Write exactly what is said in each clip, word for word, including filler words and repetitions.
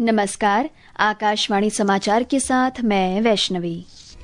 नमस्कार, आकाशवाणी समाचार के साथ मैं वैष्णवी।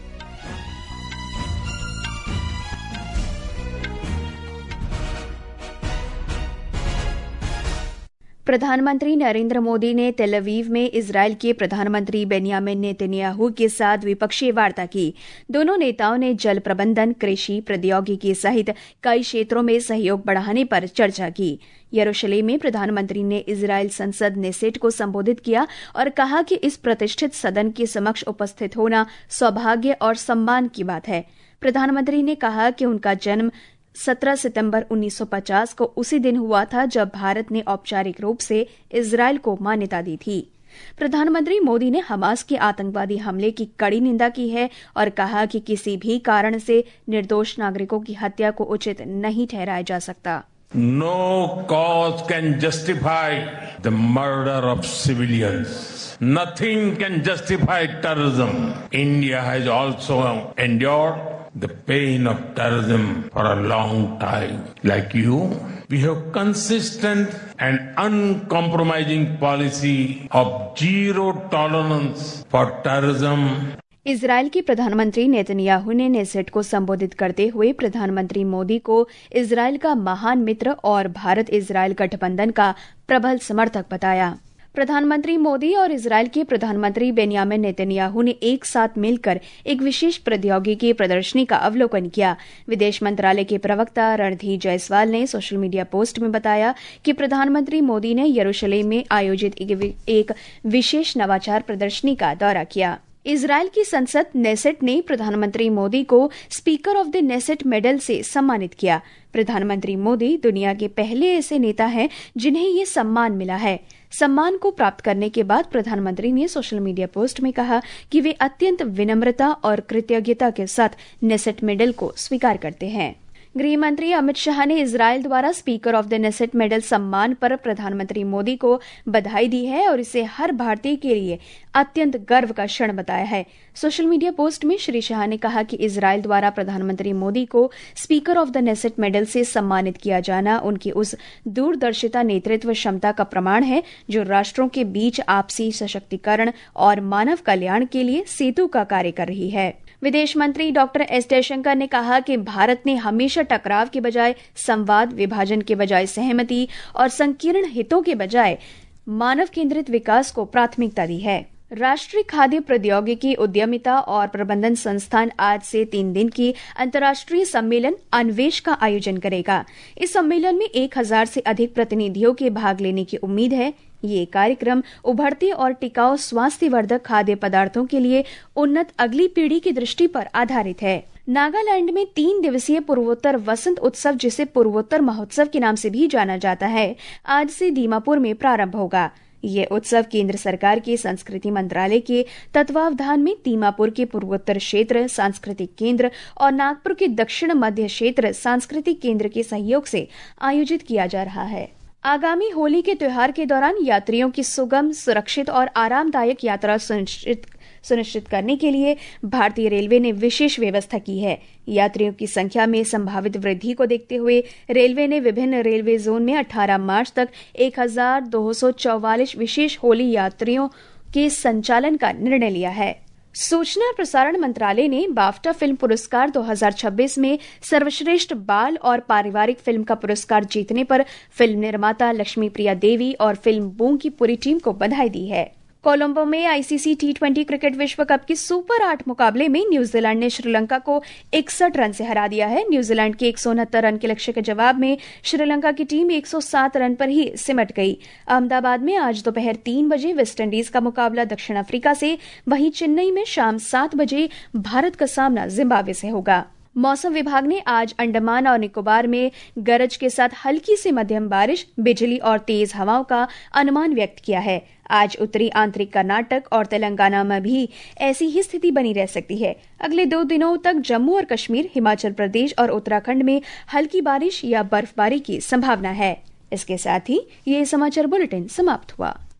प्रधानमंत्री नरेंद्र मोदी ने तेल अवीव में इजरायल के प्रधानमंत्री बेंयामिन नेतन्याहू के साथ द्विपक्षीय वार्ता की। दोनों नेताओं ने जल प्रबंधन, कृषि, प्रौद्योगिकी सहित कई क्षेत्रों में सहयोग बढ़ाने पर चर्चा की। यरूशलेम में प्रधानमंत्री ने इजरायल संसद नेसेट को संबोधित किया और कहा कि इस प्रतिष्ठित सदन के समक्ष उपस्थित होना सौभाग्य और सम्मान की बात है। प्रधानमंत्री ने कहा कि उनका जन्म सत्रह सितंबर उन्नीस सौ पचास को उसी दिन हुआ था जब भारत ने औपचारिक रूप से इजरायल को मान्यता दी थी। प्रधानमंत्री मोदी ने हमास के आतंकवादी हमले की कड़ी निंदा की है और कहा कि किसी भी कारण से निर्दोष नागरिकों की हत्या को उचित नहीं ठहराया जा सकता। No cause can justify the murder of civilians. Nothing can justify terrorism. India has also endured the pain of terrorism for a long time. Like you, we have consistent and uncompromising policy of zero tolerance for terrorism. Israel के प्रधानमंत्री Netanyahu ने Knesset को संबोधित करते हुए प्रधानमंत्री मोदी को Israel का महान मित्र और भारत इजरायल गठबंधन का प्रबल समर्थक बताया। प्रधानमंत्री मोदी और इजरायल के प्रधानमंत्री बेंयामिन नेतन्याहू ने एक साथ मिलकर एक विशेष प्रौद्योगिकी प्रदर्शनी का अवलोकन किया। विदेश मंत्रालय के प्रवक्ता रणधीर जायसवाल ने सोशल मीडिया पोस्ट में बताया कि प्रधानमंत्री मोदी ने यरूशलेम में आयोजित एक विशेष नवाचार प्रदर्शनी का दौरा किया। इजरायल की संसद नेसेट ने प्रधानमंत्री मोदी को speaker of the Knesset medal से सम्मानित किया। प्रधानमंत्री मोदी दुनिया के पहले ऐसे नेता हैं जिन्हें ये सम्मान मिला है। सम्मान को प्राप्त करने के बाद प्रधानमंत्री ने सोशल मीडिया पोस्ट में कहा कि वे अत्यंत विनम्रता और कृतज्ञता के साथ नेसेट मेडल को स्वीकार करते हैं। गृह मंत्री अमित शाह ने इजरायल द्वारा speaker of the Knesset medal सम्मान पर प्रधानमंत्री मोदी को बधाई दी है और इसे हर भारतीय के लिए अत्यंत गर्व का क्षण बताया है। सोशल मीडिया पोस्ट में श्री शाह ने कहा कि इजरायल द्वारा प्रधानमंत्री मोदी को speaker of the Knesset medal से सम्मानित किया जाना उनकी उस दूरदर्शिता नेतृत्व क्षमता का प्रमाण है जो राष्ट्रों के बीच आपसी सशक्तिकरण और मानव कल्याण के लिए सेतु का कार्य कर रही है। विदेश मंत्री डॉक्टर एस जयशंकर ने कहा कि भारत ने हमेशा टकराव के बजाय संवाद, विभाजन के बजाय सहमति और संकीर्ण हितों के बजाय मानव केंद्रित विकास को प्राथमिकता दी है। राष्ट्रीय खाद्य प्रौद्योगिकी उद्यमिता और प्रबंधन संस्थान आज से तीन दिन की अंतर्राष्ट्रीय सम्मेलन अन्वेष का आयोजन करेगा। इस सम्मेलन में एक हजार से अधिक प्रतिनिधियों के भाग लेने की उम्मीद है। ये कार्यक्रम उभरते और टिकाऊ स्वास्थ्यवर्धक खाद्य पदार्थों के लिए उन्नत अगली पीढ़ी की दृष्टि पर आधारित है। नागालैंड में तीन दिवसीय पूर्वोत्तर वसंत उत्सव, जिसे पूर्वोत्तर महोत्सव के नाम से भी जाना जाता है, आज से दीमापुर में प्रारंभ होगा। ये उत्सव केंद्र सरकार के संस्कृति मंत्रालय के तत्वावधान में दीमापुर के पूर्वोत्तर क्षेत्र सांस्कृतिक केंद्र और नागपुर के दक्षिण मध्य क्षेत्र सांस्कृतिक केंद्र के सहयोग से आयोजित किया जा रहा है। आगामी होली के त्योहार के दौरान यात्रियों की सुगम, सुरक्षित और आरामदायक यात्रा सुनिश्चित सुनिश्चित करने के लिए भारतीय रेलवे ने विशेष व्यवस्था की है। यात्रियों की संख्या में संभावित वृद्धि को देखते हुए रेलवे ने विभिन्न रेलवे जोन में अठारह मार्च तक एक हजार दो सौ चौवालीस विशेष होली यात्रियों के संचालन का निर्णय लिया है। सूचना और प्रसारण मंत्रालय ने बाफ्टा फिल्म पुरस्कार दो हज़ार छब्बीस में सर्वश्रेष्ठ बाल और पारिवारिक फिल्म का पुरस्कार जीतने पर फिल्म निर्माता लक्ष्मी प्रिया देवी और फिल्म बूम की पूरी टीम को बधाई दी है। कोलंबो में आईसीसी टी ट्वेंटी क्रिकेट विश्व कप के सुपर आठ मुकाबले में न्यूजीलैंड ने श्रीलंका को इकसठ रन से हरा दिया है। न्यूजीलैंड के एक सौ उनहत्तर रन के लक्ष्य के जवाब में श्रीलंका की टीम एक सौ सात रन पर ही सिमट गई। अहमदाबाद में आज दोपहर तीन बजे वेस्टइंडीज का मुकाबला दक्षिण अफ्रीका से, वहीं चेन्नई में शाम सात बजे भारत का सामना जिम्बाब्वे से होगा। मौसम विभाग ने आज अंडमान और निकोबार में गरज के साथ हल्की से मध्यम बारिश, बिजली और तेज हवाओं का अनुमान व्यक्त किया है। आज उत्तरी आंतरिक कर्नाटक और तेलंगाना में भी ऐसी ही स्थिति बनी रह सकती है। अगले दो दिनों तक जम्मू और कश्मीर, हिमाचल प्रदेश और उत्तराखंड में हल्की बारिश या बर्फबारी की संभावना है। इसके साथ ही ये समाचार बुलेटिन समाप्त हुआ।